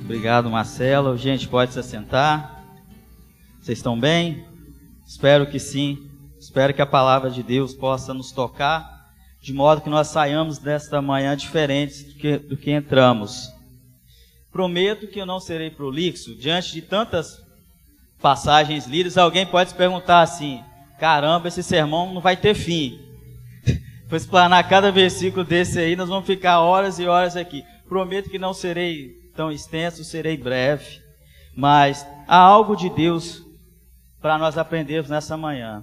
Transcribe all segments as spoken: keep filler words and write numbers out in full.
Obrigado, Marcelo. Gente, pode se assentar. Vocês estão bem? Espero que sim. Espero que a palavra de Deus possa nos tocar, de modo que nós saiamos desta manhã diferentes do que, do que entramos. Prometo que eu não serei prolixo. Diante de tantas passagens lidas, alguém pode se perguntar assim: caramba, esse sermão não vai ter fim. Vou explanar cada versículo desse aí, nós vamos ficar horas e horas aqui. Prometo que não serei tão extenso, serei breve, mas há algo de Deus para nós aprendermos nessa manhã.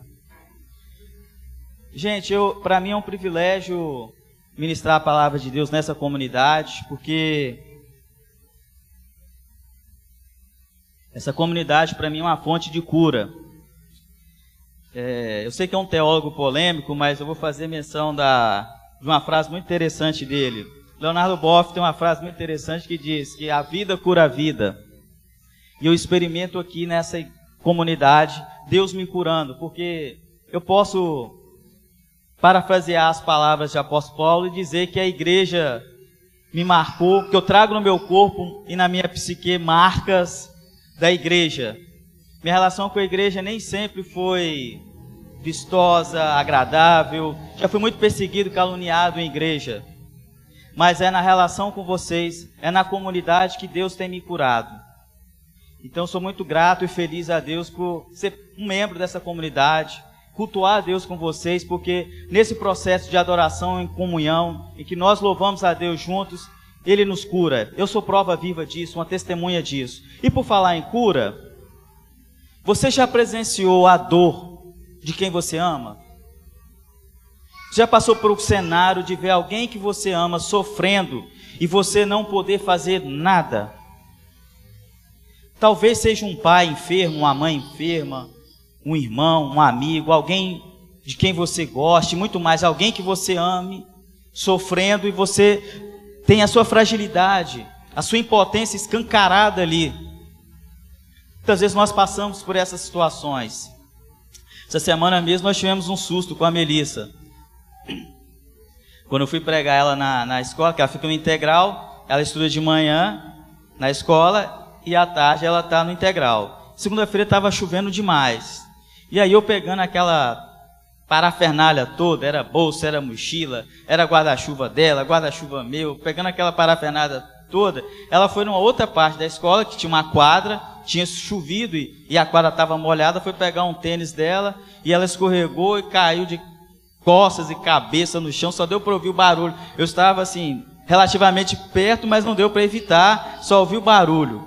Gente, para mim é um privilégio ministrar a palavra de Deus nessa comunidade, porque essa comunidade para mim é uma fonte de cura. É, eu sei que é um teólogo polêmico, mas eu vou fazer menção da, de uma frase muito interessante dele. Leonardo Boff tem uma frase muito interessante que diz que a vida cura a vida. E eu experimento aqui nessa comunidade Deus me curando, porque eu posso parafrasear as palavras de apóstolo Paulo e dizer que a igreja me marcou, que eu trago no meu corpo e na minha psique marcas da igreja. Minha relação com a igreja nem sempre foi vistosa, agradável. Já fui muito perseguido, caluniado em igreja. Mas é na relação com vocês, é na comunidade que Deus tem me curado. Então sou muito grato e feliz a Deus por ser um membro dessa comunidade, cultuar a Deus com vocês, porque nesse processo de adoração em comunhão, em que nós louvamos a Deus juntos, Ele nos cura. Eu sou prova viva disso, uma testemunha disso. E por falar em cura, você já presenciou a dor de quem você ama? Já passou por um cenário de ver alguém que você ama sofrendo e você não poder fazer nada? Talvez seja um pai enfermo, uma mãe enferma, um irmão, um amigo, alguém de quem você goste, muito mais, alguém que você ame, sofrendo, e você tem a sua fragilidade, a sua impotência escancarada ali. Muitas vezes nós passamos por essas situações. Essa semana mesmo nós tivemos um susto com a Melissa. Quando eu fui pregar ela na, na escola, que ela fica no integral, ela estuda de manhã na escola e à tarde ela está no integral. Segunda-feira estava chovendo demais. E aí eu pegando aquela parafernália toda, era bolsa, era mochila, era guarda-chuva dela, guarda-chuva meu, pegando aquela parafernália toda, ela foi numa outra parte da escola, que tinha uma quadra, tinha chovido e, e a quadra estava molhada, foi pegar um tênis dela e ela escorregou e caiu de costas e cabeça no chão, só deu para ouvir o barulho. Eu estava assim, relativamente perto, mas não deu para evitar, só ouvi o barulho.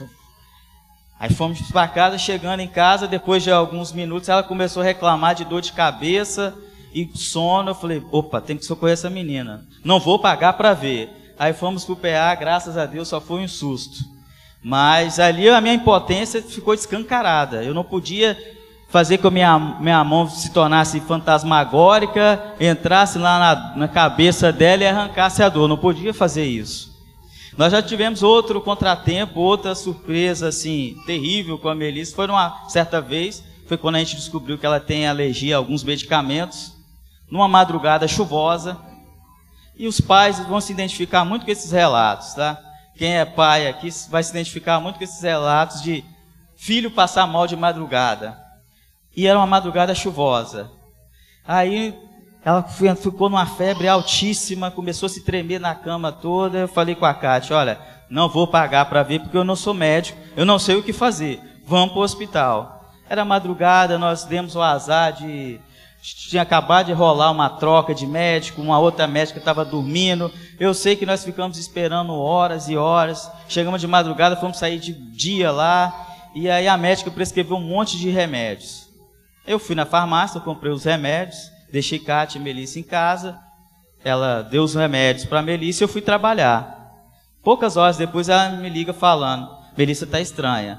Aí fomos para casa, chegando em casa, depois de alguns minutos, ela começou a reclamar de dor de cabeça e sono. Eu falei, opa, tem que socorrer essa menina, não vou pagar para ver. Aí fomos para o P A, graças a Deus só foi um susto. Mas ali a minha impotência ficou escancarada, eu não podia fazer com que a minha, minha mão se tornasse fantasmagórica, entrasse lá na, na cabeça dela e arrancasse a dor. Não podia fazer isso. Nós já tivemos outro contratempo, outra surpresa assim, terrível com a Melissa. Foi uma certa vez, foi quando a gente descobriu que ela tem alergia a alguns medicamentos, numa madrugada chuvosa. E os pais vão se identificar muito com esses relatos, tá? Quem é pai aqui vai se identificar muito com esses relatos de filho passar mal de madrugada. E era uma madrugada chuvosa. Aí ela ficou numa febre altíssima, começou a se tremer na cama toda. Eu falei com a Cátia, olha, não vou pagar para ver porque eu não sou médico, eu não sei o que fazer, vamos para o hospital. Era madrugada, nós demos o azar de... Tinha acabado de rolar uma troca de médico, uma outra médica estava dormindo. Eu sei que nós ficamos esperando horas e horas. Chegamos de madrugada, fomos sair de dia lá. E aí a médica prescreveu um monte de remédios. Eu fui na farmácia, comprei os remédios, deixei Cátia e Melissa em casa. Ela deu os remédios para a Melissa e eu fui trabalhar. Poucas horas depois ela me liga falando, Melissa está estranha.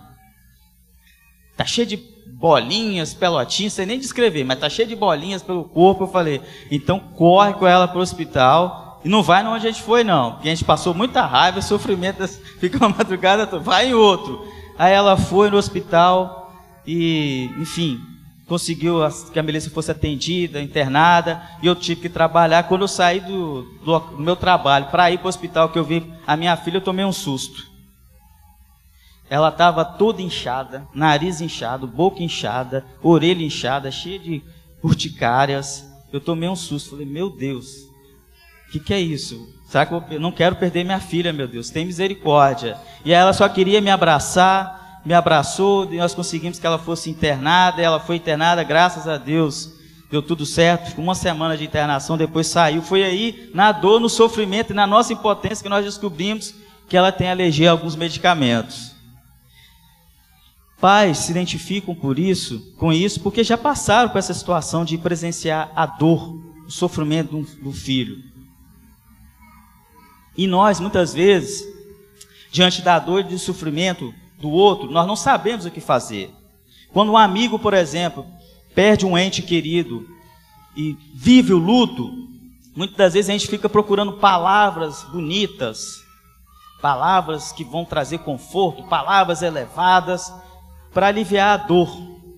Está cheia de bolinhas, pelotinhas, sem nem descrever, mas está cheia de bolinhas pelo corpo. Eu falei, então corre com ela para o hospital e não vai onde a gente foi não, porque a gente passou muita raiva, sofrimento, fica uma madrugada toda, vai em outro. Aí ela foi no hospital e, enfim, conseguiu que a Melissa fosse atendida, internada, e eu tive que trabalhar. Quando eu saí do, do, do meu trabalho para ir para o hospital, que eu vi a minha filha, eu tomei um susto. ela estava toda inchada, nariz inchado, boca inchada, orelha inchada, cheia de urticárias. Eu tomei um susto, falei, meu Deus, o que, que é isso? Será que eu não quero perder minha filha, meu Deus, tem misericórdia. E aí ela só queria me abraçar, me abraçou, e nós conseguimos que ela fosse internada, ela foi internada, graças a Deus, deu tudo certo, ficou uma semana de internação, depois saiu. Foi aí, na dor, no sofrimento e na nossa impotência que nós descobrimos que ela tem alergia a alguns medicamentos. Pais se identificam por isso, com isso, porque já passaram por essa situação de presenciar a dor, o sofrimento do, do filho. E nós, muitas vezes, diante da dor e do sofrimento do outro, nós não sabemos o que fazer. Quando um amigo, por exemplo, perde um ente querido e vive o luto, muitas das vezes a gente fica procurando palavras bonitas, palavras que vão trazer conforto, palavras elevadas, para aliviar a dor.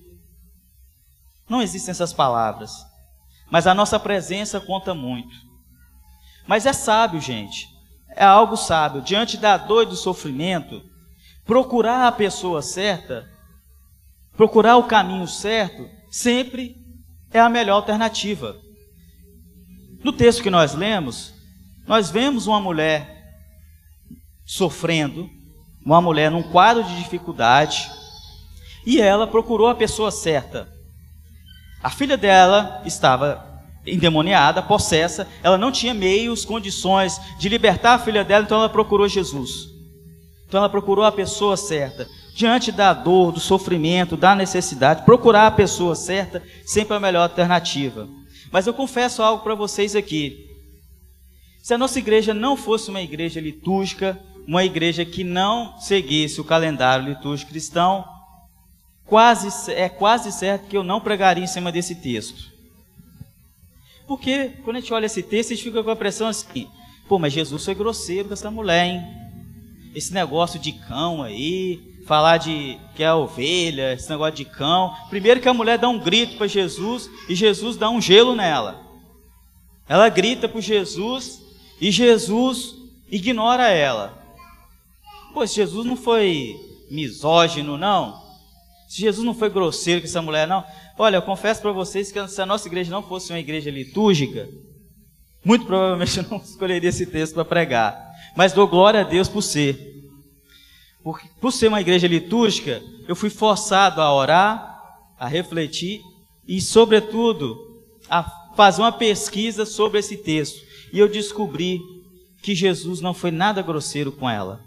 Não existem essas palavras, mas a nossa presença conta muito. Mas é sábio, gente, é algo sábio, diante da dor e do sofrimento, procurar a pessoa certa, procurar o caminho certo, sempre é a melhor alternativa. No texto que nós lemos, nós vemos uma mulher sofrendo, uma mulher num quadro de dificuldade, e ela procurou a pessoa certa. A filha dela estava endemoniada, possessa, ela não tinha meios, condições de libertar a filha dela, então ela procurou Jesus. Então ela procurou a pessoa certa. Diante da dor, do sofrimento, da necessidade, procurar a pessoa certa sempre é a melhor alternativa. Mas eu confesso algo para vocês aqui. Se a nossa igreja não fosse uma igreja litúrgica, uma igreja que não seguisse o calendário litúrgico cristão, quase, é quase certo que eu não pregaria em cima desse texto. Porque quando a gente olha esse texto, a gente fica com a impressão assim, pô, mas Jesus foi grosseiro com essa mulher, hein? Esse negócio de cão aí, falar de que é ovelha, esse negócio de cão. Primeiro que a mulher dá um grito para Jesus e Jesus dá um gelo nela. Ela grita para Jesus e Jesus ignora ela. Pô, se Jesus não foi misógino, não? Se Jesus não foi grosseiro com essa mulher, não? Olha, eu confesso para vocês que se a nossa igreja não fosse uma igreja litúrgica, muito provavelmente eu não escolheria esse texto para pregar. Mas dou glória a Deus por ser. Por, por ser uma igreja litúrgica, eu fui forçado a orar, a refletir e, sobretudo, a fazer uma pesquisa sobre esse texto. E eu descobri que Jesus não foi nada grosseiro com ela.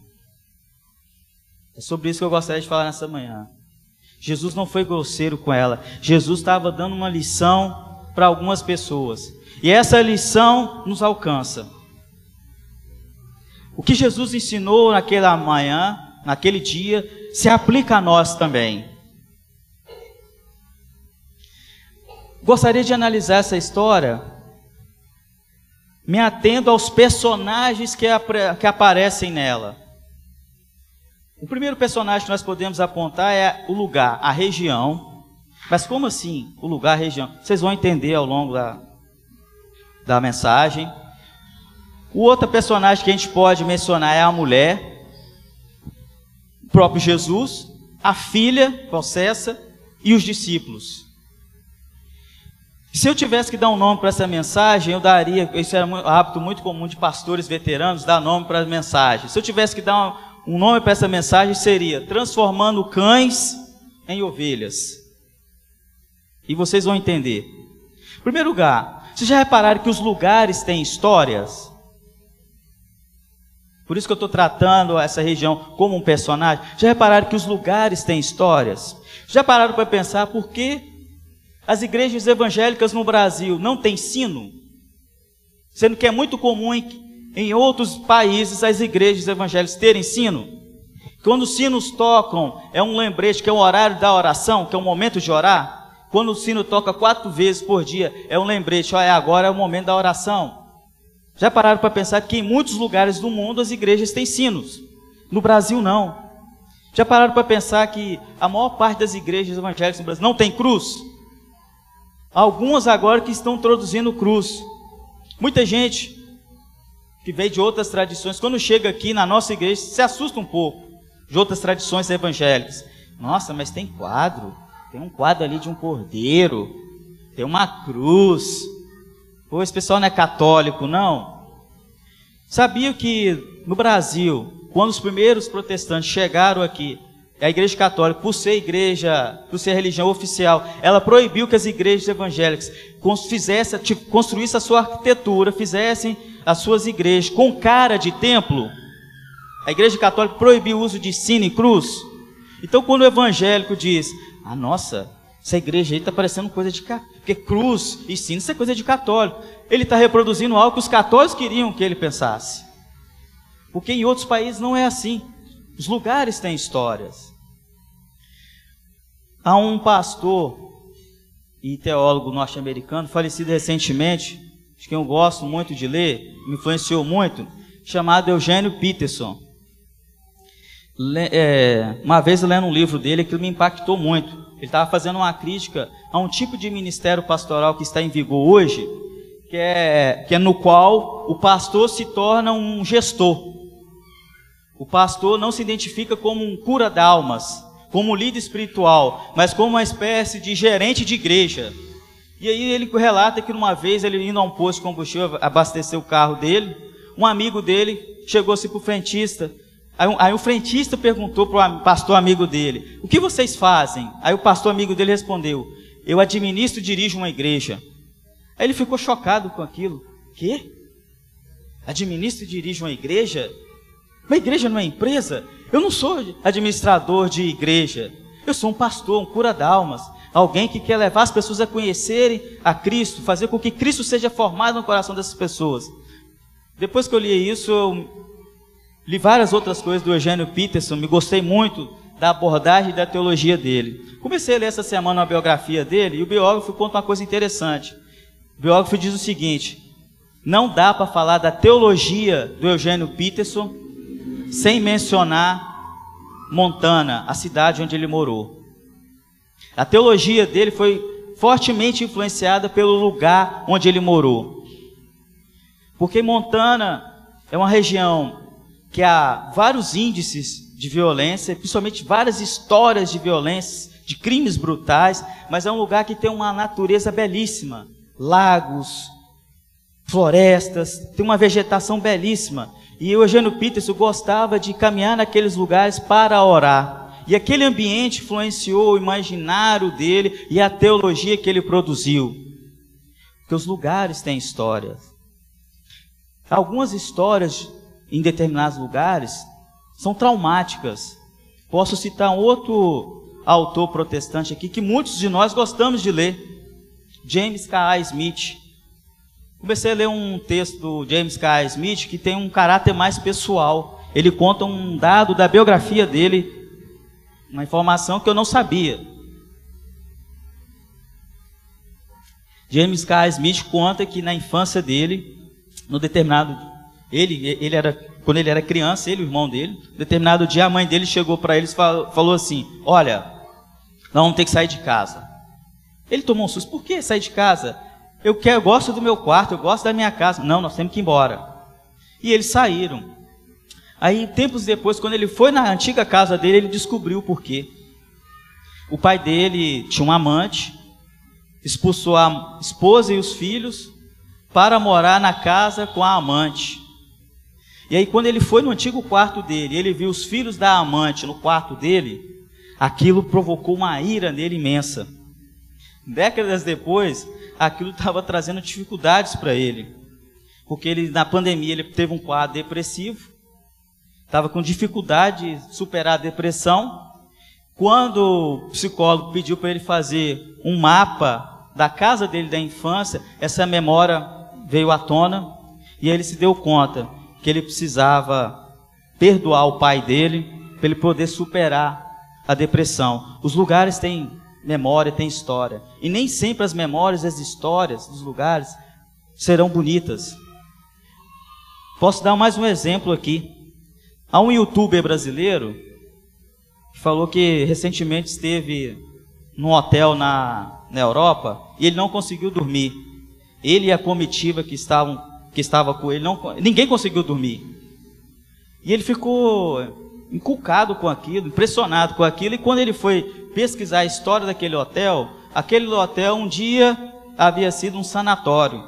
É sobre isso que eu gostaria de falar nessa manhã. Jesus não foi grosseiro com ela. Jesus estava dando uma lição para algumas pessoas. E essa lição nos alcança. O que Jesus ensinou naquela manhã, naquele dia, se aplica a nós também. Gostaria de analisar essa história, me atendo aos personagens que, que aparecem nela. O primeiro personagem que nós podemos apontar é o lugar, a região. Mas como assim, o lugar, a região? Vocês vão entender ao longo da, da mensagem. O outro personagem que a gente pode mencionar é a mulher, o próprio Jesus, a filha possessa e os discípulos. Se eu tivesse que dar um nome para essa mensagem, eu daria, isso era um hábito muito comum de pastores veteranos, dar nome para a mensagem. Se eu tivesse que dar uma Um nome para essa mensagem seria Transformando Cães em Ovelhas. E vocês vão entender. Em primeiro lugar, vocês já repararam que os lugares têm histórias? Por isso que eu estou tratando essa região como um personagem. Já repararam que os lugares têm histórias? Já pararam para pensar por que as igrejas evangélicas no Brasil não têm sino? Sendo que é muito comum em Em outros países, as igrejas evangélicas terem sino. Quando os sinos tocam, é um lembrete, que é o horário da oração, que é o momento de orar. Quando o sino toca quatro vezes por dia, é um lembrete, olha, agora é o momento da oração. Já pararam para pensar que em muitos lugares do mundo as igrejas têm sinos? No Brasil, não. Já pararam para pensar que a maior parte das igrejas evangélicas no Brasil não tem cruz? Algumas agora que estão introduzindo cruz. Muita gente que veio de outras tradições, quando chega aqui na nossa igreja, se assusta um pouco, de outras tradições evangélicas. Nossa, mas tem quadro, tem um quadro ali de um cordeiro, tem uma cruz. Pô, esse pessoal não é católico, não? Sabia que no Brasil, quando os primeiros protestantes chegaram aqui, a Igreja Católica, por ser igreja, por ser religião oficial, ela proibiu que as igrejas evangélicas fizessem, tipo, construíssem a sua arquitetura, fizessem as suas igrejas com cara de templo. A Igreja Católica proibiu o uso de sino e cruz. Então, quando o evangélico diz, ah, nossa, essa igreja aí está parecendo coisa de católico, porque cruz e sino, isso é coisa de católico. Ele está reproduzindo algo que os católicos queriam que ele pensasse. Porque em outros países não é assim. Os lugares têm histórias. Há um pastor e teólogo norte-americano, falecido recentemente, de quem eu gosto muito de ler, me influenciou muito, chamado Eugênio Peterson. Le, é, uma vez eu lendo um livro dele, aquilo me impactou muito. Ele estava fazendo uma crítica a um tipo de ministério pastoral que está em vigor hoje, que é, que é no qual o pastor se torna um gestor. O pastor não se identifica como um cura d'almas, como um líder espiritual, mas como uma espécie de gerente de igreja. E aí ele relata que uma vez ele indo a um posto de combustível, abastecer o carro dele, um amigo dele chegou-se para o frentista. Aí, um, aí o frentista perguntou para o pastor amigo dele, o que vocês fazem? Aí o pastor amigo dele respondeu, eu administro e dirijo uma igreja. Aí ele ficou chocado com aquilo. Quê? Administra e dirige uma igreja? Uma igreja não é empresa? Eu não sou administrador de igreja. Eu sou um pastor, um cura d'almas. Alguém que quer levar as pessoas a conhecerem a Cristo, fazer com que Cristo seja formado no coração dessas pessoas. Depois que eu li isso, eu li várias outras coisas do Eugênio Peterson, me gostei muito da abordagem e da teologia dele. Comecei a ler essa semana uma biografia dele, e o biógrafo conta uma coisa interessante. O biógrafo diz o seguinte, não dá para falar da teologia do Eugênio Peterson sem mencionar Montana, a cidade onde ele morou. A teologia dele foi fortemente influenciada pelo lugar onde ele morou. Porque Montana é uma região que há vários índices de violência, principalmente várias histórias de violência, de crimes brutais, mas é um lugar que tem uma natureza belíssima. Lagos, florestas, tem uma vegetação belíssima. E o Eugênio Peterson gostava de caminhar naqueles lugares para orar. E aquele ambiente influenciou o imaginário dele e a teologia que ele produziu. Porque os lugares têm histórias. Algumas histórias em determinados lugares são traumáticas. Posso citar um outro autor protestante aqui que muitos de nós gostamos de ler. James K A Smith. Comecei a ler um texto do James K A Smith que tem um caráter mais pessoal. Ele conta um dado da biografia dele, uma informação que eu não sabia. James K A Smith conta que na infância dele, no determinado, ele, ele era, quando ele era criança, ele e o irmão dele, no determinado dia a mãe dele chegou para eles e falou assim, olha, nós vamos ter que sair de casa. Ele tomou um susto, por que sair de casa? Eu, quero, eu gosto do meu quarto, eu gosto da minha casa. Não, nós temos que ir embora. E eles saíram. Aí, tempos depois, quando ele foi na antiga casa dele, ele descobriu o porquê. O pai dele tinha um amante, expulsou a esposa e os filhos para morar na casa com a amante. E aí, quando ele foi no antigo quarto dele, ele viu os filhos da amante no quarto dele, aquilo provocou uma ira nele imensa. Décadas depois, aquilo estava trazendo dificuldades para ele, porque ele, na pandemia ele teve um quadro depressivo, estava com dificuldade de superar a depressão. Quando o psicólogo pediu para ele fazer um mapa da casa dele da infância, essa memória veio à tona e ele se deu conta que ele precisava perdoar o pai dele para ele poder superar a depressão. Os lugares têm memória, tem história. E nem sempre as memórias, as histórias dos lugares serão bonitas. Posso dar mais um exemplo aqui. Há um youtuber brasileiro que falou que recentemente esteve num hotel na, na Europa e ele não conseguiu dormir. Ele e a comitiva que, estavam, que estava com ele, não, ninguém conseguiu dormir. E ele ficou inculcado com aquilo, impressionado com aquilo, e quando ele foi pesquisar a história daquele hotel, aquele hotel um dia havia sido um sanatório.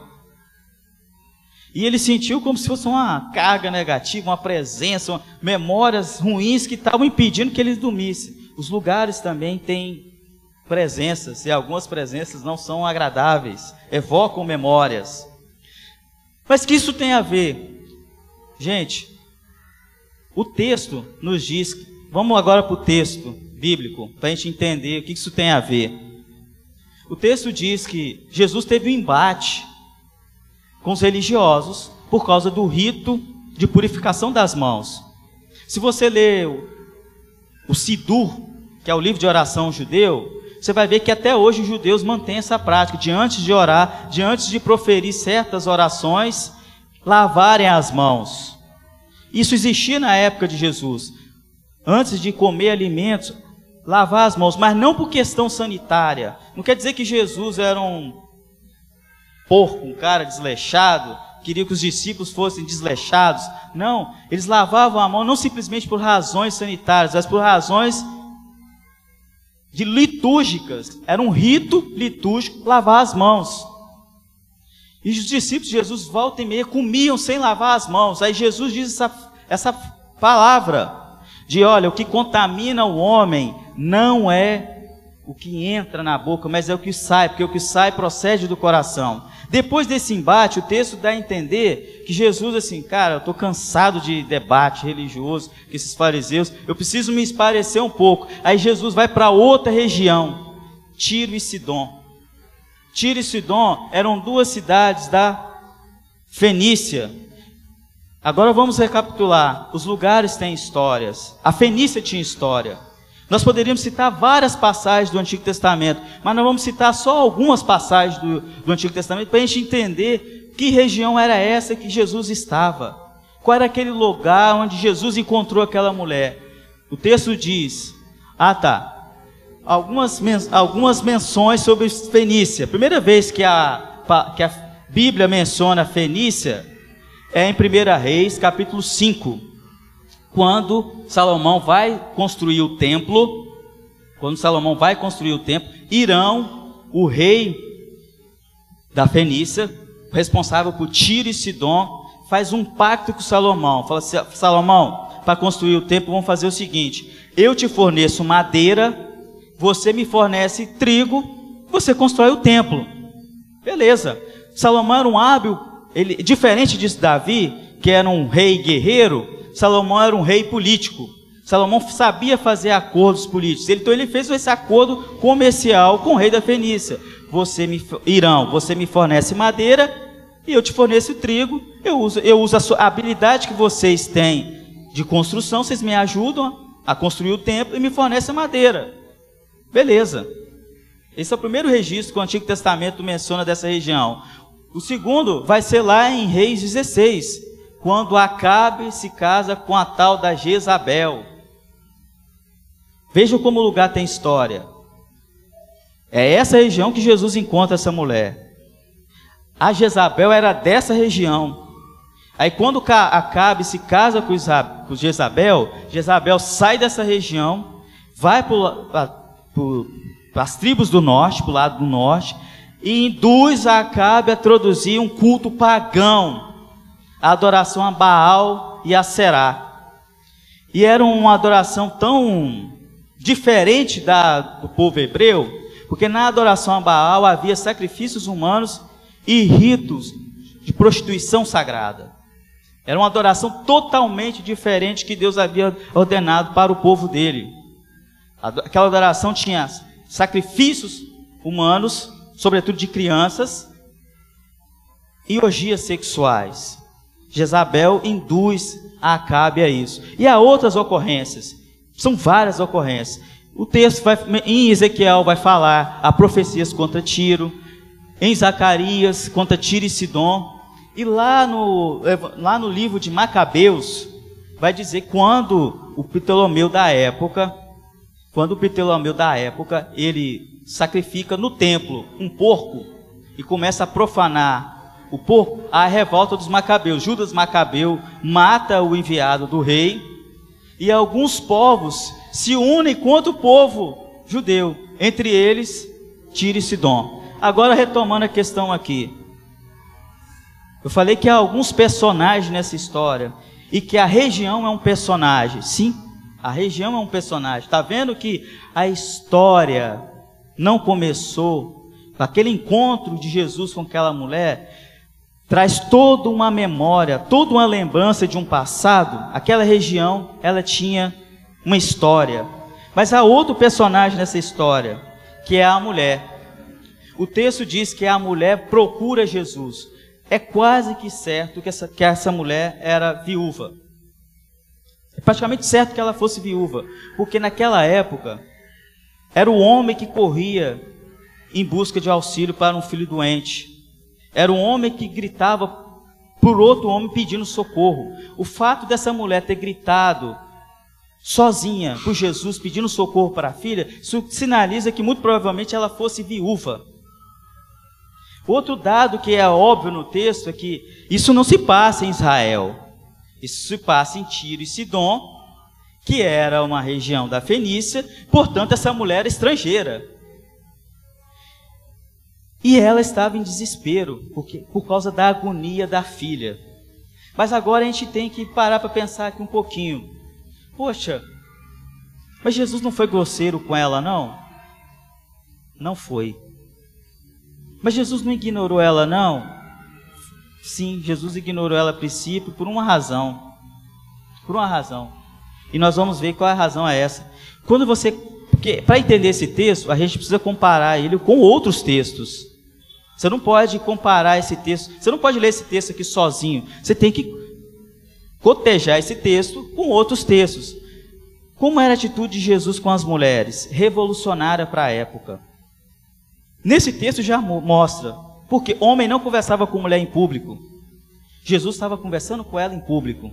E ele sentiu como se fosse uma carga negativa, uma presença, uma, memórias ruins que estavam impedindo que ele dormisse. Os lugares também têm presenças, e algumas presenças não são agradáveis, evocam memórias. Mas que isso tem a ver? Gente, o texto nos diz, vamos agora para o texto bíblico, para a gente entender o que isso tem a ver. O texto diz que Jesus teve um embate com os religiosos por causa do rito de purificação das mãos. Se você ler o, o Sidur, que é o livro de oração judeu, você vai ver que até hoje os judeus mantêm essa prática de antes de orar, de antes de proferir certas orações, lavarem as mãos. Isso existia na época de Jesus. Antes de comer alimentos, lavar as mãos, mas não por questão sanitária. Não quer dizer que Jesus era um porco, um cara desleixado, queria que os discípulos fossem desleixados. Não, eles lavavam a mão não simplesmente por razões sanitárias, mas por razões de litúrgicas. Era um rito litúrgico lavar as mãos. E os discípulos de Jesus, volta e meia, comiam sem lavar as mãos. Aí Jesus diz essa, essa palavra de, olha, o que contamina o homem não é o que entra na boca, mas é o que sai, porque o que sai procede do coração. Depois desse embate, o texto dá a entender que Jesus, assim, cara, eu estou cansado de debate religioso, com esses fariseus, eu preciso me esparecer um pouco. Aí Jesus vai para outra região, Tiro e Sidom. Tiro e Sidom eram duas cidades da Fenícia. Agora vamos recapitular. Os lugares têm histórias. A Fenícia tinha história. Nós poderíamos citar várias passagens do Antigo Testamento, mas nós vamos citar só algumas passagens do, do Antigo Testamento para a gente entender que região era essa que Jesus estava. Qual era aquele lugar onde Jesus encontrou aquela mulher? O texto diz, ah tá, algumas, algumas menções sobre Fenícia. A primeira vez que a, que a Bíblia menciona Fenícia é em primeira Reis, capítulo cinco. Quando Salomão vai construir o templo, quando Salomão vai construir o templo, Irão, o rei da Fenícia, responsável por Tiro e Sidom, faz um pacto com Salomão. Fala assim, Salomão, para construir o templo, vamos fazer o seguinte, eu te forneço madeira, você me fornece trigo, você constrói o templo. Beleza. Salomão era um hábil, ele, diferente de Davi, que era um rei guerreiro, Salomão era um rei político. Salomão sabia fazer acordos políticos. Então ele fez esse acordo comercial com o rei da Fenícia. Você me, Irão, você me fornece madeira e eu te forneço trigo. Eu uso, eu uso a, sua, a habilidade que vocês têm de construção. Vocês me ajudam a construir o templo e me fornecem madeira. Beleza. Esse é o primeiro registro que o Antigo Testamento menciona dessa região. O segundo vai ser lá em Reis dezesseis. Quando Acabe se casa com a tal da Jezabel. Vejam como o lugar tem história. É essa região que Jesus encontra essa mulher. A Jezabel era dessa região. Aí quando Acabe se casa com Jezabel, Jezabel sai dessa região, vai para as tribos do norte, para o lado do norte, e induz a Acabe a introduzir um culto pagão, a adoração a Baal e a Será. E era uma adoração tão diferente da, do povo hebreu, porque na adoração a Baal havia sacrifícios humanos e ritos de prostituição sagrada. Era uma adoração totalmente diferente que Deus havia ordenado para o povo dele. Aquela adoração tinha sacrifícios humanos, sobretudo de crianças, e orgias sexuais. Jezabel induz a Acabe a isso. E há outras ocorrências. São várias ocorrências. O texto vai, em Ezequiel vai falar a profecias contra Tiro. Em Zacarias contra Tiro e Sidom. E lá no, lá no livro de Macabeus vai dizer quando o Ptolomeu da época, quando o Ptolomeu da época, ele sacrifica no templo um porco e começa a profanar o porco, a revolta dos Macabeus. Judas Macabeu mata o enviado do rei, e alguns povos se unem contra o povo judeu, entre eles Tiro e Sidom. Agora retomando a questão aqui, eu falei que há alguns personagens nessa história, e que a região é um personagem. Sim, a região é um personagem. Está vendo que a história não começou, aquele encontro de Jesus com aquela mulher, traz toda uma memória, toda uma lembrança de um passado. Aquela região, ela tinha uma história. Mas há outro personagem nessa história, que é a mulher. O texto diz que a mulher procura Jesus. É quase que certo que essa, que essa mulher era viúva. É praticamente certo que ela fosse viúva, porque naquela época, era o homem que corria em busca de auxílio para um filho doente. Era um homem que gritava por outro homem pedindo socorro. O fato dessa mulher ter gritado sozinha por Jesus, pedindo socorro para a filha, isso sinaliza que muito provavelmente ela fosse viúva. Outro dado que é óbvio no texto é que isso não se passa em Israel. Isso se passa em Tiro e Sidom, que era uma região da Fenícia, portanto essa mulher era estrangeira. E ela estava em desespero, porque, por causa da agonia da filha. Mas agora a gente tem que parar para pensar aqui um pouquinho. Poxa, mas Jesus não foi grosseiro com ela, não? Não foi. Mas Jesus não ignorou ela, não? Sim, Jesus ignorou ela a princípio por uma razão. Por uma razão. E nós vamos ver qual a razão é essa. Quando você, porque para entender esse texto, a gente precisa comparar ele com outros textos. Você não pode comparar esse texto, você não pode ler esse texto aqui sozinho. Você tem que cotejar esse texto com outros textos. Como era a atitude de Jesus com as mulheres? Revolucionária para a época. Nesse texto já mostra, porque homem não conversava com mulher em público. Jesus estava conversando com ela em público.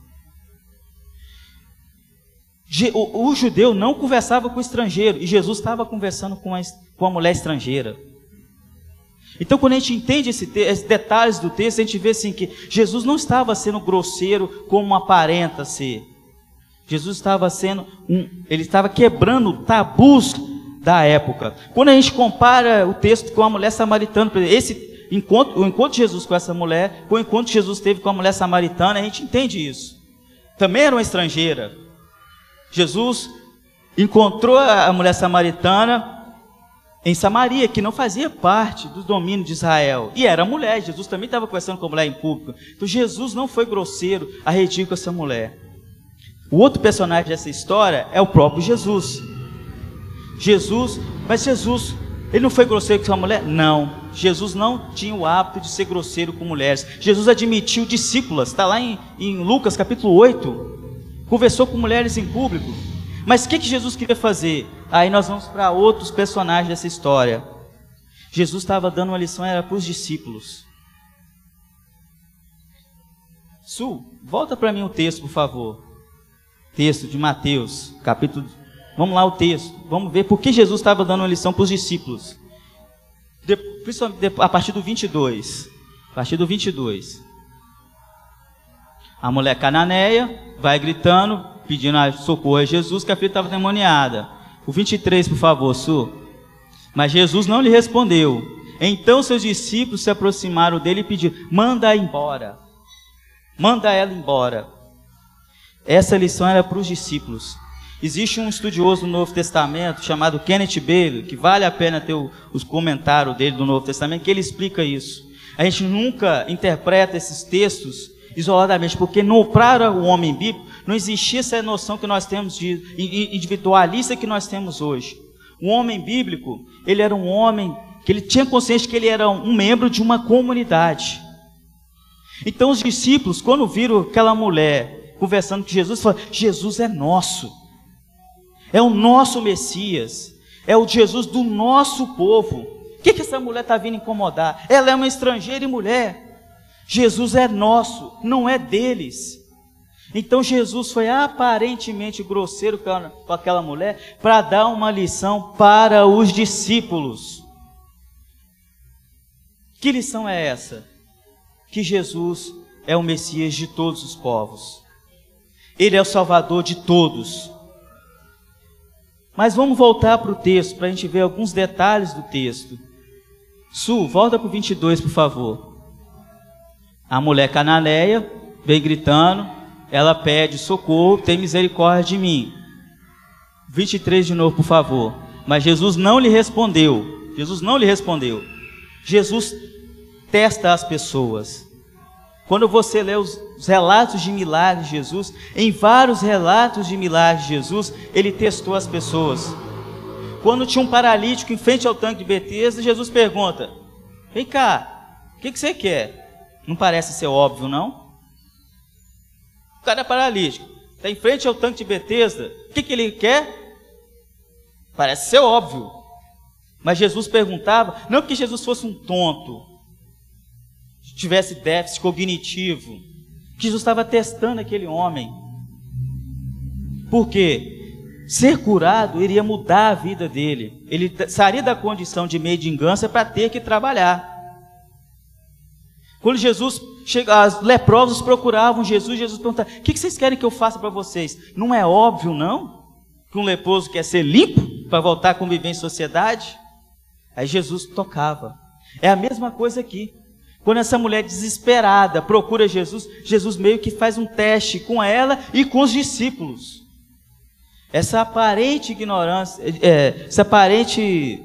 O, o judeu não conversava com o estrangeiro, e Jesus estava conversando com a, com a mulher estrangeira. Então, quando a gente entende esse te, esses detalhes do texto, a gente vê assim que Jesus não estava sendo grosseiro como aparenta ser. Jesus estava sendo um, ele estava quebrando tabus da época. Quando a gente compara o texto com a mulher samaritana, esse encontro, o encontro de Jesus com essa mulher, com o encontro que Jesus teve com a mulher samaritana, a gente entende isso. Também era uma estrangeira. Jesus encontrou a mulher samaritana em Samaria, que não fazia parte do domínio de Israel, e era mulher. Jesus também estava conversando com a mulher em público. Então Jesus não foi grosseiro a redir com essa mulher. O outro personagem dessa história é o próprio Jesus. Jesus, mas Jesus, ele não foi grosseiro com a mulher? Não, Jesus não tinha o hábito de ser grosseiro com mulheres. Jesus admitiu discípulas, está lá em, em Lucas capítulo oito, conversou com mulheres em público. Mas o que, que Jesus queria fazer? Aí nós vamos para outros personagens dessa história. Jesus estava dando uma lição, era para os discípulos. Su, volta para mim o texto, por favor. Texto de Mateus, capítulo... Vamos lá o texto, vamos ver por que Jesus estava dando uma lição para os discípulos. De, a partir do vinte e dois. A partir do vinte e dois. A mulher cananeia vai gritando, pedindo socorro a Jesus, que a filha estava demoniada. O vinte e três, por favor, Su. Mas Jesus não lhe respondeu. Então seus discípulos se aproximaram dele e pediram: manda embora. Manda ela embora. Essa lição era para os discípulos. Existe um estudioso do Novo Testamento chamado Kenneth Bailey, que vale a pena ter o, os comentários dele do Novo Testamento, que ele explica isso. A gente nunca interpreta esses textos isoladamente, porque no, para o homem bíblico não existia essa noção que nós temos de individualista que nós temos hoje. O homem bíblico, ele era um homem que ele tinha consciência de que ele era um membro de uma comunidade. Então os discípulos, quando viram aquela mulher conversando com Jesus, falaram: Jesus é nosso. É o nosso Messias, é o Jesus do nosso povo. O que, que essa mulher está vindo incomodar? Ela é uma estrangeira e mulher. Jesus é nosso, não é deles. Então Jesus foi aparentemente grosseiro com aquela mulher para dar uma lição para os discípulos. Que lição é essa? Que Jesus é o Messias de todos os povos. Ele é o Salvador de todos. Mas vamos voltar para o texto, para a gente ver alguns detalhes do texto. Su, volta para o vinte e dois, por favor. A mulher cananeia vem gritando, ela pede socorro, tem misericórdia de mim. vinte e três de novo, por favor. Mas Jesus não lhe respondeu. Jesus não lhe respondeu. Jesus testa as pessoas. Quando você lê os, os relatos de milagres de Jesus, em vários relatos de milagres de Jesus, ele testou as pessoas. Quando tinha um paralítico em frente ao tanque de Betesda, Jesus pergunta: vem cá, o que, que você quer? Não parece ser óbvio, não? O cara é paralítico, está em frente ao tanque de Betesda, o que, que ele quer? Parece ser óbvio. Mas Jesus perguntava, não porque Jesus fosse um tonto, tivesse déficit cognitivo, que Jesus estava testando aquele homem. Por quê? Ser curado iria mudar a vida dele. Ele sairia da condição de mendigância para ter que trabalhar. Quando Jesus chega, os leprosos procuravam Jesus, Jesus perguntava: o que vocês querem que eu faça para vocês? Não é óbvio, não? Que um leproso quer ser limpo para voltar a conviver em sociedade? Aí Jesus tocava. É a mesma coisa aqui. Quando essa mulher desesperada procura Jesus, Jesus meio que faz um teste com ela e com os discípulos. Essa aparente ignorância, é, essa aparente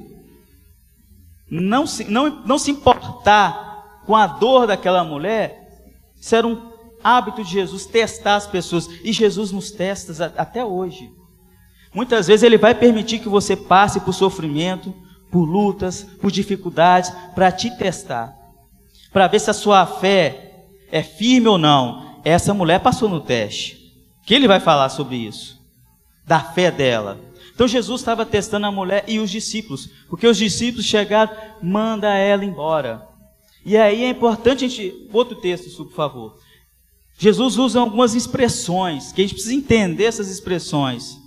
não se, não, não se importar com a dor daquela mulher, isso era um hábito de Jesus, testar as pessoas. E Jesus nos testa até hoje. Muitas vezes Ele vai permitir que você passe por sofrimento, por lutas, por dificuldades, para te testar, para ver se a sua fé é firme ou não. Essa mulher passou no teste, que Ele vai falar sobre isso, da fé dela. Então Jesus estava testando a mulher e os discípulos, porque os discípulos chegaram: manda ela embora. E aí é importante a gente... Outro texto, por favor. Jesus usa algumas expressões, que a gente precisa entender essas expressões.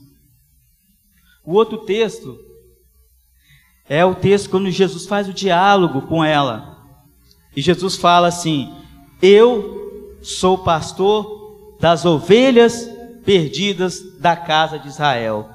O outro texto é o texto quando Jesus faz o diálogo com ela. E Jesus fala assim: eu sou pastor das ovelhas perdidas da casa de Israel.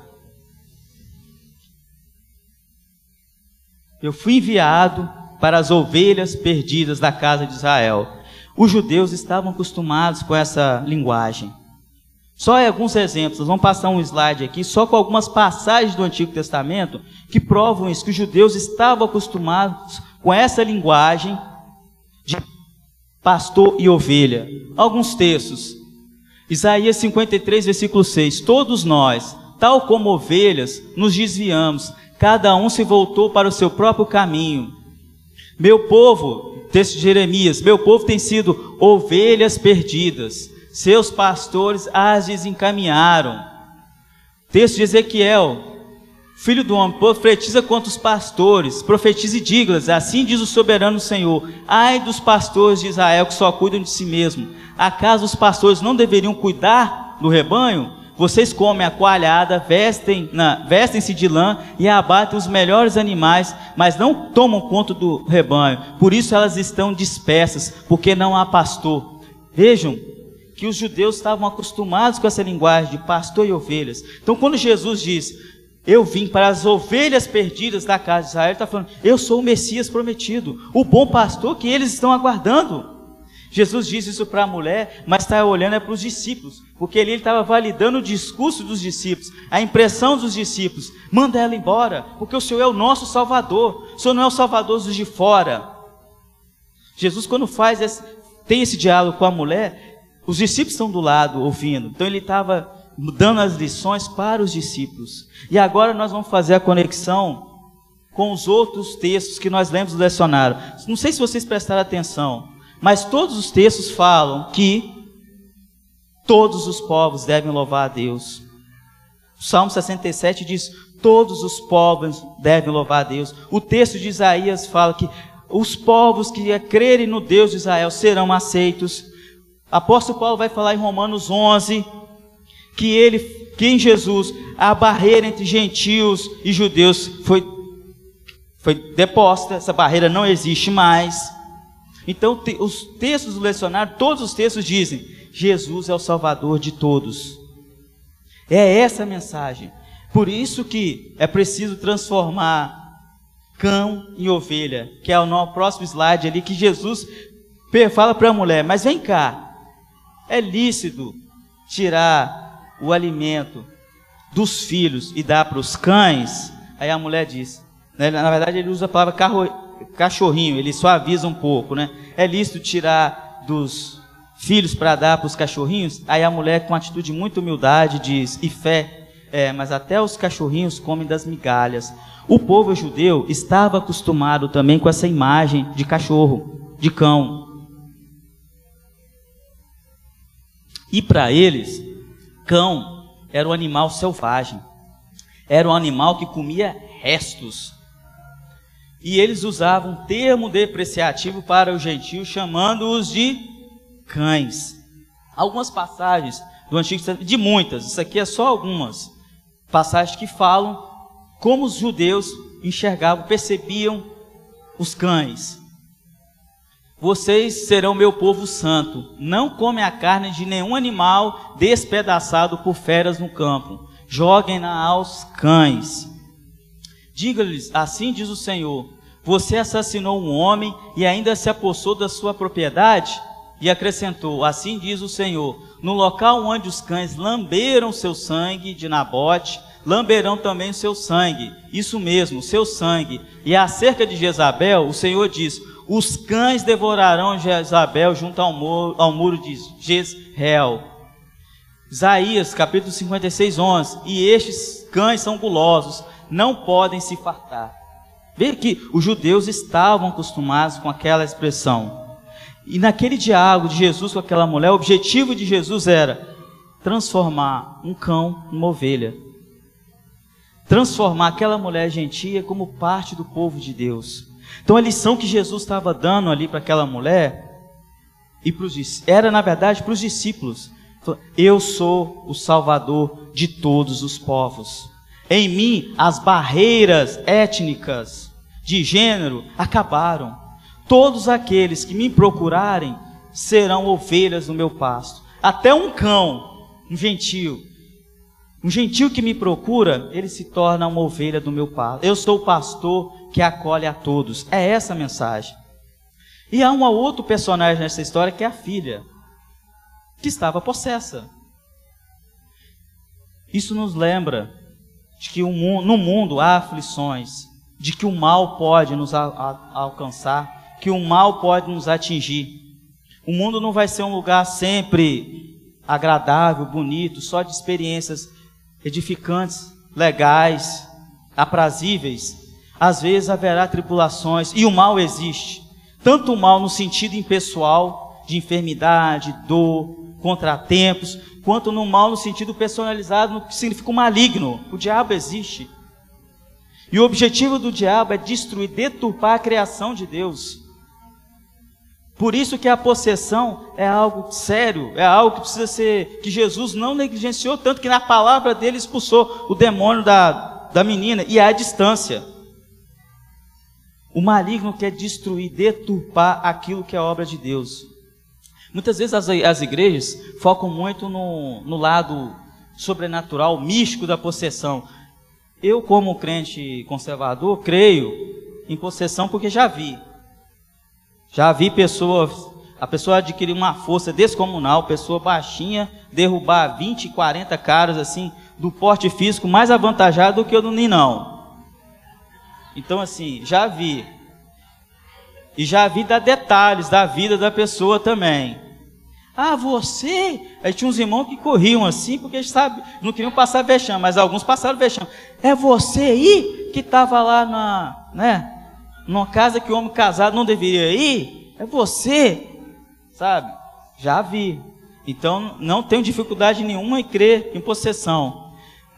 Eu fui enviado para as ovelhas perdidas da casa de Israel. Os judeus estavam acostumados com essa linguagem. Só alguns exemplos, nós vamos passar um slide aqui, só com algumas passagens do Antigo Testamento que provam isso, que os judeus estavam acostumados com essa linguagem de pastor e ovelha. Alguns textos. Isaías cinquenta e três, versículo seis. Todos nós, tal como ovelhas, nos desviamos, cada um se voltou para o seu próprio caminho. Meu povo, texto de Jeremias, meu povo tem sido ovelhas perdidas, seus pastores as desencaminharam. Texto de Ezequiel, filho do homem, profetiza contra os pastores, profetiza e diga-lhes: assim diz o soberano Senhor, ai dos pastores de Israel que só cuidam de si mesmo. Acaso os pastores não deveriam cuidar do rebanho? Vocês comem a coalhada, vestem, na, vestem-se de lã e abatem os melhores animais, mas não tomam conta do rebanho. Por isso elas estão dispersas, porque não há pastor. Vejam que os judeus estavam acostumados com essa linguagem de pastor e ovelhas. Então quando Jesus diz: eu vim para as ovelhas perdidas da casa de Israel, ele está falando: eu sou o Messias prometido, o bom pastor que eles estão aguardando. Jesus diz isso para a mulher, mas está olhando é para os discípulos, porque ele estava validando o discurso dos discípulos, a impressão dos discípulos: manda ela embora, porque o Senhor é o nosso Salvador, o Senhor não é o Salvador dos de fora. Jesus, quando faz esse, tem esse diálogo com a mulher, os discípulos estão do lado ouvindo, então ele estava dando as lições para os discípulos. E agora nós vamos fazer a conexão com os outros textos que nós lemos do lecionário. Não sei se vocês prestaram atenção, mas todos os textos falam que todos os povos devem louvar a Deus. O Salmo sessenta e sete diz: todos os povos devem louvar a Deus. O texto de Isaías fala que os povos que crerem no Deus de Israel serão aceitos. Apóstolo Paulo vai falar em Romanos onze que ele, que em Jesus a barreira entre gentios e judeus foi, foi deposta, essa barreira não existe mais. Então te, os textos do lecionário, todos os textos dizem: Jesus é o Salvador de todos. É essa a mensagem. Por isso que é preciso transformar cão em ovelha, que é o nosso próximo slide ali, que Jesus fala para a mulher, mas vem cá, é lícito tirar o alimento dos filhos e dar para os cães? Aí a mulher diz, né, na verdade ele usa a palavra carro, cachorrinho, ele suaviza um pouco, né? É lícito tirar dos filhos para dar para os cachorrinhos? Aí a mulher, com atitude de muita humildade, diz, e fé, é, mas até os cachorrinhos comem das migalhas. O povo judeu estava acostumado também com essa imagem de cachorro, de cão. E para eles, cão era um animal selvagem, era um animal que comia restos. E eles usavam um termo depreciativo para os gentios, chamando-os de cães. Algumas passagens do Antigo Testamento, de muitas, isso aqui é só algumas passagens que falam como os judeus enxergavam, percebiam os cães. Vocês serão meu povo santo, não comem a carne de nenhum animal despedaçado por feras no campo, joguem-na aos cães. Diga-lhes, assim diz o Senhor, você assassinou um homem e ainda se apossou da sua propriedade? E acrescentou, assim diz o Senhor, no local onde os cães lamberam seu sangue de Nabote, lamberão também o seu sangue, isso mesmo, seu sangue. E acerca de Jezabel, o Senhor diz, os cães devorarão Jezabel junto ao muro, ao muro de Jezreel. Isaías, capítulo cinquenta e seis, onze, e estes cães são gulosos, não podem se fartar. Veja que os judeus estavam acostumados com aquela expressão. E naquele diálogo de Jesus com aquela mulher, o objetivo de Jesus era transformar um cão numa ovelha. Transformar aquela mulher gentia como parte do povo de Deus. Então a lição que Jesus estava dando ali para aquela mulher, e pros, era na verdade para os discípulos. Eu sou o Salvador de todos os povos. Em mim as barreiras étnicas de gênero acabaram. Todos aqueles que me procurarem serão ovelhas no meu pasto. Até um cão, um gentio, um gentio que me procura, ele se torna uma ovelha do meu pasto. Eu sou o pastor que acolhe a todos. É essa a mensagem. E há um outro personagem nessa história que é a filha, que estava possessa. Isso nos lembra de que no mundo há aflições, de que o mal pode nos a, a, alcançar, que o mal pode nos atingir. O mundo não vai ser um lugar sempre agradável, bonito, só de experiências edificantes, legais, aprazíveis. Às vezes haverá tribulações, e o mal existe. Tanto o mal no sentido impessoal, de enfermidade, dor, contratempos, quanto no mal no sentido personalizado, no que significa o maligno. O diabo existe. E o objetivo do diabo é destruir, deturpar a criação de Deus. Por isso que a possessão é algo sério, é algo que precisa ser, que Jesus não negligenciou, tanto que na palavra dele expulsou o demônio da, da menina, e é a distância. O maligno quer destruir, deturpar aquilo que é obra de Deus. Muitas vezes as, as igrejas focam muito no, no lado sobrenatural, místico da possessão. Eu, como crente conservador, creio em possessão porque já vi. Já vi pessoas, a pessoa adquirir uma força descomunal, pessoa baixinha, derrubar vinte, quarenta caras assim, do porte físico mais avantajado do que o do Ninão. Então assim, já vi. E já vi dar detalhes da vida da pessoa também. Ah, você? Aí tinha uns irmãos que corriam assim, porque sabe, não queriam passar vexame, mas alguns passaram vexame. É você aí que estava lá na, né? Numa casa que o homem casado não deveria ir? É você, sabe? Já vi. Então, não tenho dificuldade nenhuma em crer em possessão.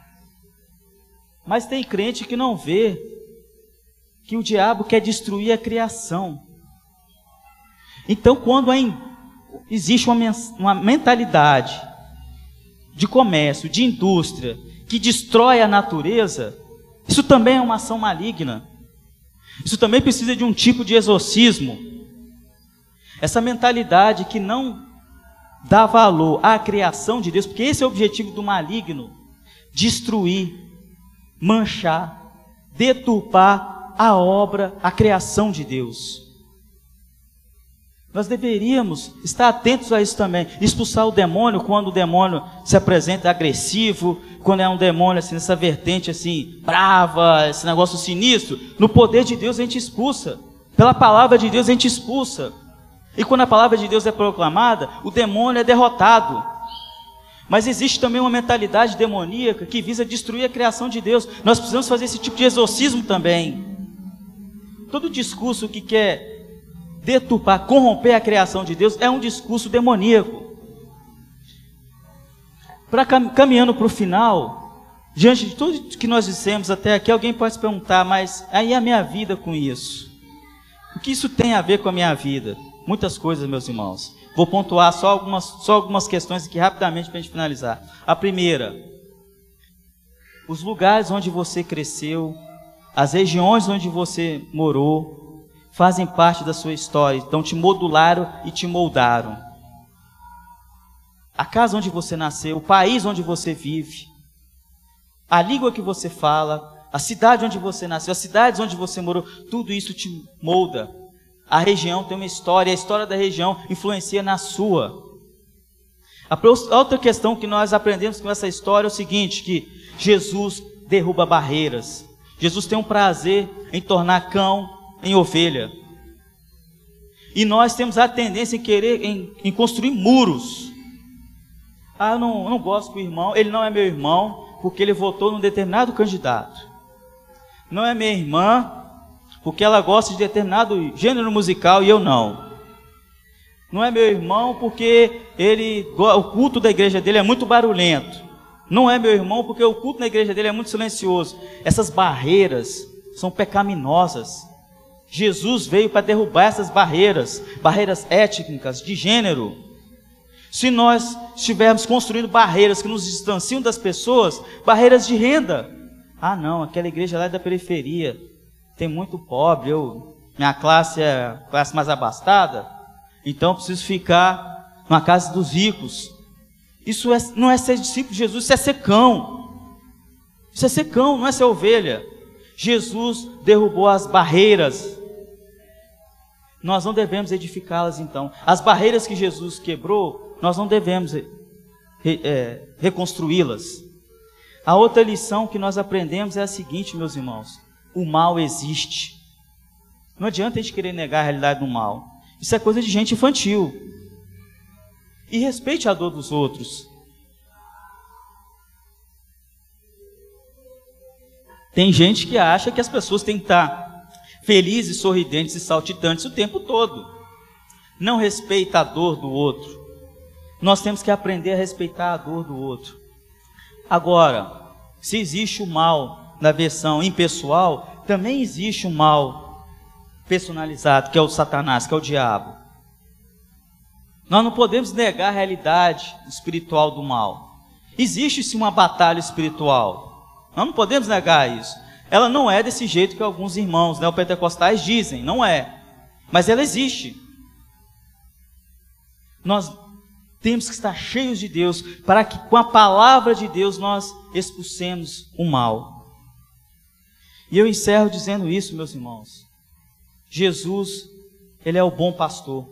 Mas tem crente que não vê que o diabo quer destruir a criação. Então, quando existe uma, uma mentalidade de comércio, de indústria, que destrói a natureza, isso também é uma ação maligna. Isso também precisa de um tipo de exorcismo. Essa mentalidade que não dá valor à criação de Deus, porque esse é o objetivo do maligno, destruir, manchar, deturpar a obra, a criação de Deus. Nós deveríamos estar atentos a isso também. Expulsar o demônio quando o demônio se apresenta agressivo, quando é um demônio assim, nessa vertente assim, brava, esse negócio sinistro. No poder de Deus a gente expulsa. Pela palavra de Deus a gente expulsa. E quando a palavra de Deus é proclamada, o demônio é derrotado. Mas existe também uma mentalidade demoníaca que visa destruir a criação de Deus. Nós precisamos fazer esse tipo de exorcismo também. Todo discurso que quer deturpar, corromper a criação de Deus é um discurso demoníaco. Para caminhando para o final, diante de tudo que nós dissemos até aqui, alguém pode se perguntar, mas aí a minha vida com isso? O que isso tem a ver com a minha vida? Muitas coisas, meus irmãos. Vou pontuar só algumas, só algumas questões aqui rapidamente para a gente finalizar. A primeira, os lugares onde você cresceu, as regiões onde você morou, fazem parte da sua história, então te modularam e te moldaram. A casa onde você nasceu, o país onde você vive, a língua que você fala, a cidade onde você nasceu, as cidades onde você morou, tudo isso te molda. A região tem uma história, a história da região influencia na sua. A outra questão que nós aprendemos com essa história é o seguinte, que Jesus derruba barreiras. Jesus tem um prazer em tornar cão em ovelha. E nós temos a tendência em querer, em, em construir muros. Ah, eu não, eu não gosto do irmão, ele não é meu irmão, porque ele votou num determinado candidato. Não é minha irmã, porque ela gosta de determinado gênero musical e eu não. Não é meu irmão, porque ele, o culto da igreja dele é muito barulhento. Não é meu irmão, porque o culto na igreja dele é muito silencioso. Essas barreiras são pecaminosas. Jesus veio para derrubar essas barreiras, barreiras étnicas, de gênero. Se nós estivermos construindo barreiras que nos distanciam das pessoas, barreiras de renda. Ah não, aquela igreja lá é da periferia, tem muito pobre, eu, minha classe é a classe mais abastada, então eu preciso ficar na casa dos ricos. Isso é, não é ser discípulo de Jesus, isso é ser cão. Isso é ser cão, não é ser ovelha. Jesus derrubou as barreiras. Nós não devemos edificá-las então. As barreiras que Jesus quebrou, nós não devemos re, é, reconstruí-las. A outra lição que nós aprendemos é a seguinte, meus irmãos. O mal existe. Não adianta a gente querer negar a realidade do mal. Isso é coisa de gente infantil. E respeite a dor dos outros. Tem gente que acha que as pessoas têm que estar felizes, sorridentes e saltitantes o tempo todo. Não respeita a dor do outro. Nós temos que aprender a respeitar a dor do outro. Agora, se existe o mal na versão impessoal, também existe o mal personalizado, que é o Satanás, que é o diabo. Nós não podemos negar a realidade espiritual do mal. Existe sim uma batalha espiritual. Nós não podemos negar isso. Ela não é desse jeito que alguns irmãos neopentecostais dizem, não é. Mas ela existe. Nós temos que estar cheios de Deus, para que com a palavra de Deus nós expulsemos o mal. E eu encerro dizendo isso, meus irmãos. Jesus, Ele é o bom pastor.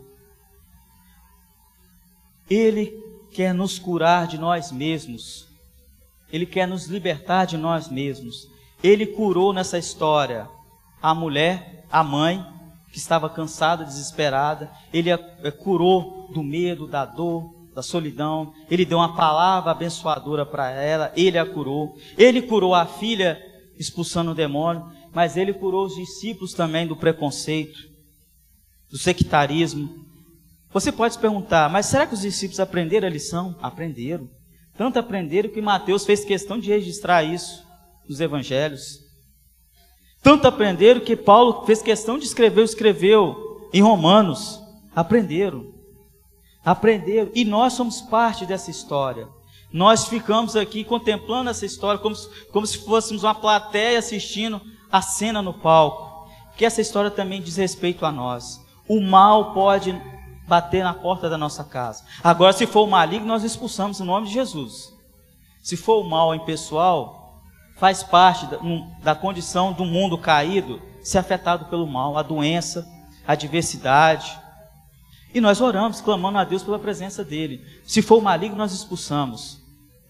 Ele quer nos curar de nós mesmos. Ele quer nos libertar de nós mesmos. Ele curou nessa história a mulher, a mãe, que estava cansada, desesperada. Ele a curou do medo, da dor, da solidão. Ele deu uma palavra abençoadora para ela. Ele a curou. Ele curou a filha expulsando o demônio. Mas ele curou os discípulos também do preconceito, do sectarismo. Você pode se perguntar, mas será que os discípulos aprenderam a lição? Aprenderam. Tanto aprenderam que Mateus fez questão de registrar isso nos evangelhos. Tanto aprenderam que Paulo fez questão de escrever, escreveu em Romanos. Aprenderam. Aprenderam. E nós somos parte dessa história. Nós ficamos aqui contemplando essa história como, como se fôssemos uma plateia assistindo a cena no palco. Porque essa história também diz respeito a nós. O mal pode bater na porta da nossa casa. Agora, se for o maligno, nós expulsamos em nome de Jesus. Se for o mal impessoal, faz parte da, da condição do mundo caído ser afetado pelo mal, a doença, a adversidade. E nós oramos, clamando a Deus pela presença dele. Se for o maligno, nós expulsamos.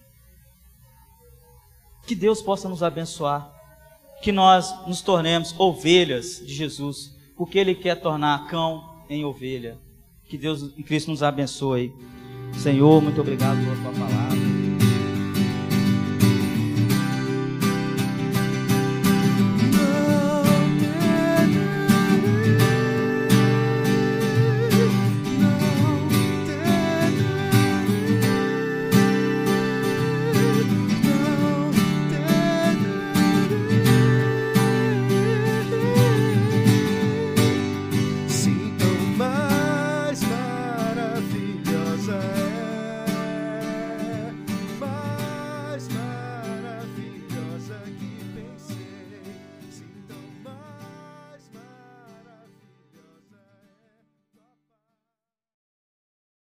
Que Deus possa nos abençoar. Que nós nos tornemos ovelhas de Jesus, porque Ele quer tornar cão em ovelha. Que Deus em Cristo nos abençoe. Senhor, muito obrigado pela tua palavra.